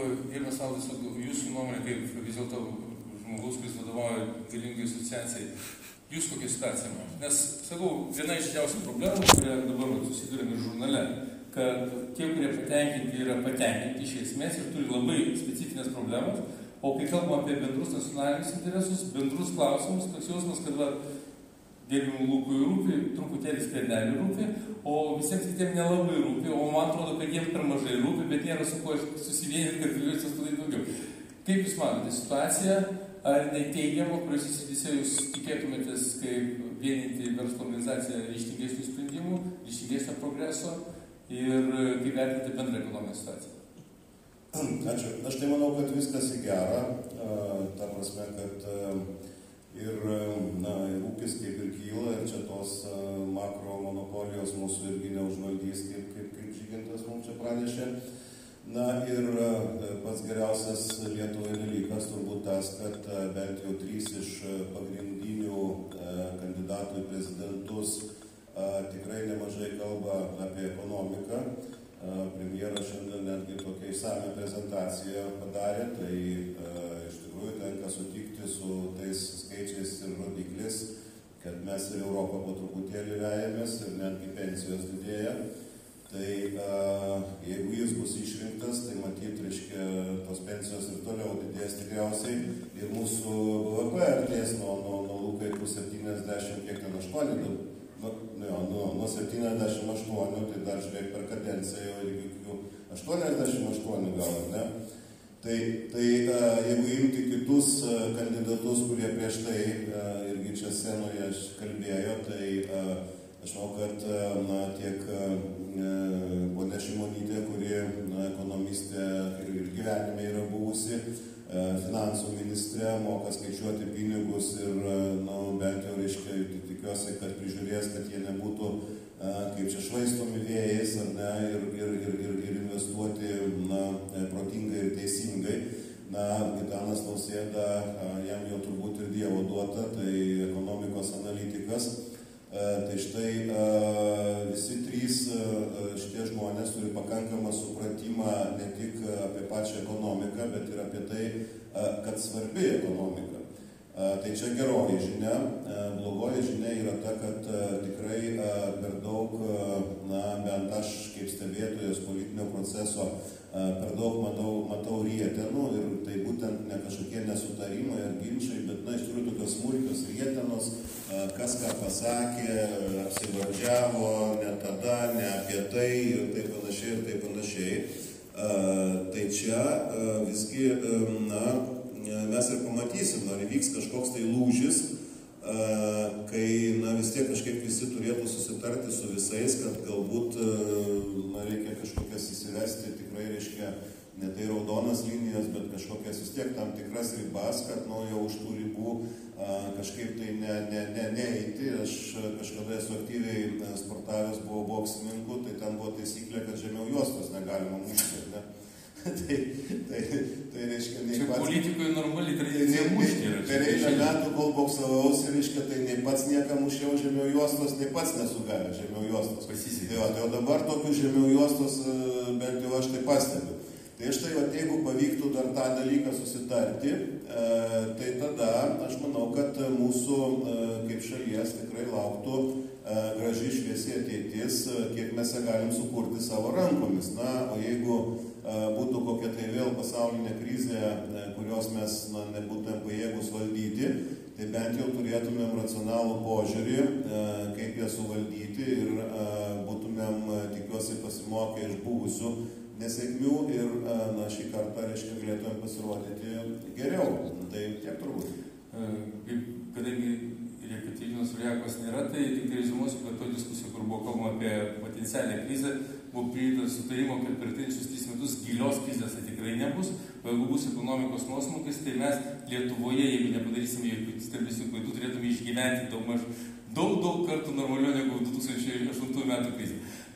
gerbiamas Valdas, jūsų nuomonė, kaip vis dėlto žmogus, kuris vadovauja galingai asociacijai, jūs kokią situaciją matote? Nes, sakau, viena iš didžiausių problemų, kurie dabar susidurėme žurnale, kad tie, kurie patenkinti, yra patenkinti iš esmės ir turi labai specifinės problemas, o kai kalbam apie bendrus nacionalinius interesus, bendrus klausimus, toks jausmas, kad gerbiamų Lukui rūpi, truputėlį Skverneliui rūpi, o visiems kitiems nelabai rūpi, o man atrodo, kad jiems per mažai rūpi, bet nėra su kuo susivienyti, kad galėtų padaryti daugiau. Kaip jūs manote situaciją, ar neteigiamo, kurios įsidėse jūs tikėtumėtės, kaip vieninti verslo organizaciją ryžtingesnių sprendimų, ryžtingesnio progreso ir kaip vertinti bendrą ekonominę situaciją? Ačiū. Aš tai manau, kad viskas į gerą, ta prasme, kad ir ūkis kaip ir kyla, ir čia tos makro monopolijos mūsų irgi neužvaldys, kaip Žygintas mums čia pranešė. Na ir pats geriausias Lietuvai dalykas turbūt tas, kad bent jau 3 iš pagrindinių kandidatų į prezidentus tikrai nemažai kalba apie ekonomiką. Premjeras šiandien netgi tokią išsamią prezentaciją padarė, tai iš tikrųjų tenka sutikti su tais skaičiais ir rodikliais, kad mes ir Europą po truputėlį vejamės ir netgi pensijos didėja. Tai jeigu jis bus išrinktas, tai matyt, reiškia, tos pensijos ir toliau didės tikriausiai ir mūsų BVP artės nuo Lukai 70, kiek ten 8, nuo 78, tai dar žiūrėk per kadenciją jau iki 88 gal, ne? Tai jeigu imti kitus kandidatus, kurie prieš tai irgi čia scenoje kalbėjo, tai aš manau, kad tiek ponia Šimonytė, kuri ekonomistė ir gyvenime yra buvusi, finansų ministrė, moka skaičiuoti pinigus ir bent jau reiškia, tikiuosi, kad prižiūrės, kad jie nebūtų kaip čia švaistomi vėjais, ar ne, ir investuoti protingai ir teisingai. Gitanas Nausėda, jam jau turbūt ir Dievo duota, tai ekonomikos analitikas. Tai štai visi 3 šitie žmonės turi pakankamą supratimą ne tik apie pačią ekonomiką, bet ir apie tai, kad svarbi ekonomika. Tai čia geroji žinia. Blogoji žinia yra ta, kad tikrai per daug, bent aš kaip stebėtojas politinio proceso, per daug matau rietenų ir tai būtent ne kažkokie nesutarimai ar ginčiai, bet iš tikrųjų tokios smulkios rietenos, kas ką pasakė, apsivardžiavo, ne tada, ne apie tai ir taip panašiai ir taip panašiai. Tai čia visgi, mes ir pamatysim, ar įvyks kažkoks tai lūžis, kai vis tiek kažkaip visi turėtų susitarti su visais, kad galbūt reikia kažkokias įsivesti, tikrai reiškia ne tai raudonas linijas, bet kažkokias vis tiek tam tikras ribas, kad jau už tų ribų kažkaip tai neeiti. Aš kažkada esu aktyviai sportavęs, buvau boksininku, tai ten buvo taisyklė, kad žemiau juostos negalima mušti, ne? Tai reiškia, čia politikui normaliai tradicija mušti yra. Per eilę metų, kol boksavausi, reiškia, tai nei pats niekam mušiau žemiau juostos, nei pats nesugavė žemiau juostos. Tai o dabar tokių žemiau juostos bent jau aš tai pastebiu. Tai štai, jeigu pavyktų dar tą dalyką susitarti, tai tada aš manau, kad mūsų kaip šalies tikrai lauktų graži šviesi ateitis, kiek mes ją galim sukurti savo rankomis. O jeigu būtų kokia tai vėl pasaulinė krizė, kurios mes nebūtumėm pajėgus valdyti, tai bent jau turėtumėm racionalų požiūrį, kaip ją suvaldyti ir būtumėm, tikiuosi, pasimokę iš buvusių nesėkmių ir šį kartą, reiškia, galėtumėm pasirodyti geriau. Tai tiek turbūt. Kadangi Jekaterinos Valiakos nėra, tai tik reziumuosiu, kad to diskusijų, kur buvo kalbama apie potencialią krizę, buvo priimtas sutarimo, kad per 3 metus gilios krizės tai tikrai nebus, o jeigu bus ekonomikos nuosmukis, tai mes Lietuvoje, jeigu nepadarysime jokių stambesnių klaidų, turėtume išgyventi daug kartų normaliau negu 2008 metų krizė.